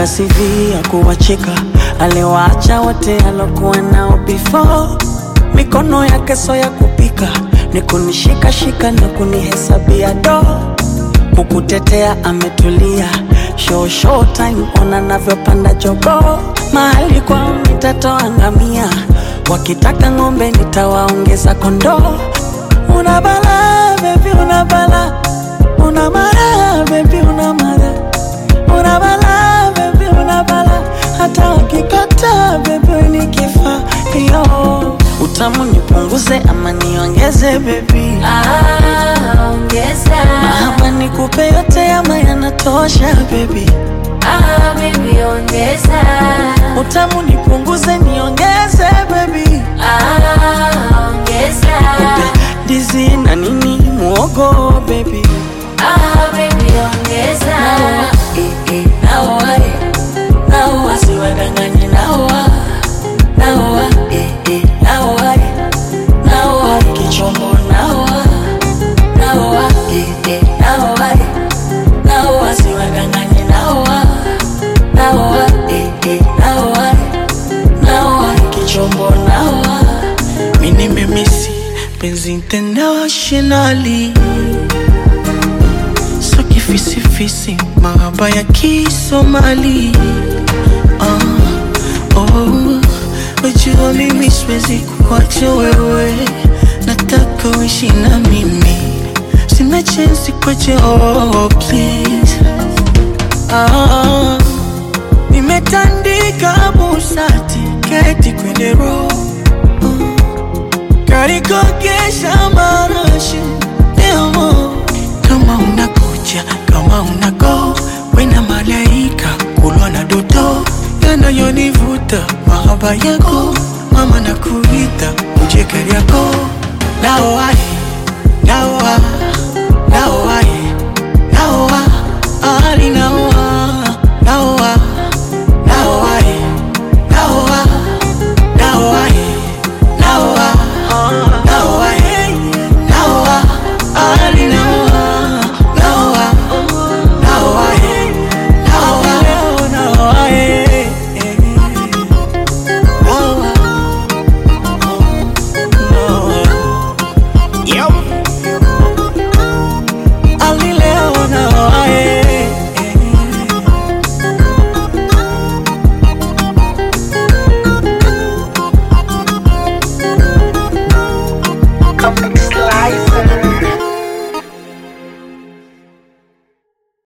Kaandika CV ya kuwacheka, aliwaacha wote alokuwa nao before. Mikono yake so ya kupika, ni kunishika shika na kunihesabia do. Kukutetea ametulia, show time ona navyopanda jogo. Mahali kwao nitatoa ngamia, wakitaka ng'ombe nitawaongeza kondoo. Una bala baby, una bala, una mara baby, una mara, una bala baby, una bala, hata wakikata baby nikifa yo. Utamu nipunguze ama niongeze baby? Ongeza. Ama nikupe yote ama yanatosha baby? Baby ongeza. Utamu nipunguze niongeze baby? Ongeza. Ndizi na nini muogo baby? Baby ongeza. Naoa, naoa, siwadanganye naoa. Naoa, naoa, naoa, kichombo naoa. Naoa, naoa, naoa, siwadanganye naoa. Naoa, naoa, naoa, kichombo naoa. Mini memisi penzi internationally, so kifisi mahaba ya Kisomali. Wajua mimi siwezi kuacha wewe, nataka uishi na mimi, sina chance kuacha, oh please. Nimetandika busati keti kwenye roho, karikogesha marashi demo. Kama unakuja, kama unago, wena malaika kulwa na doto, yanayonivuta mahaba yako. Mama nakuita uje kari yako. Naoa, naoa, naoa, naoa, ali naoa, naoa, naoa, naoa, naoa, naoa, naoa, naoa, ali naoa, naoa, naoa, naoa, naoa, Complex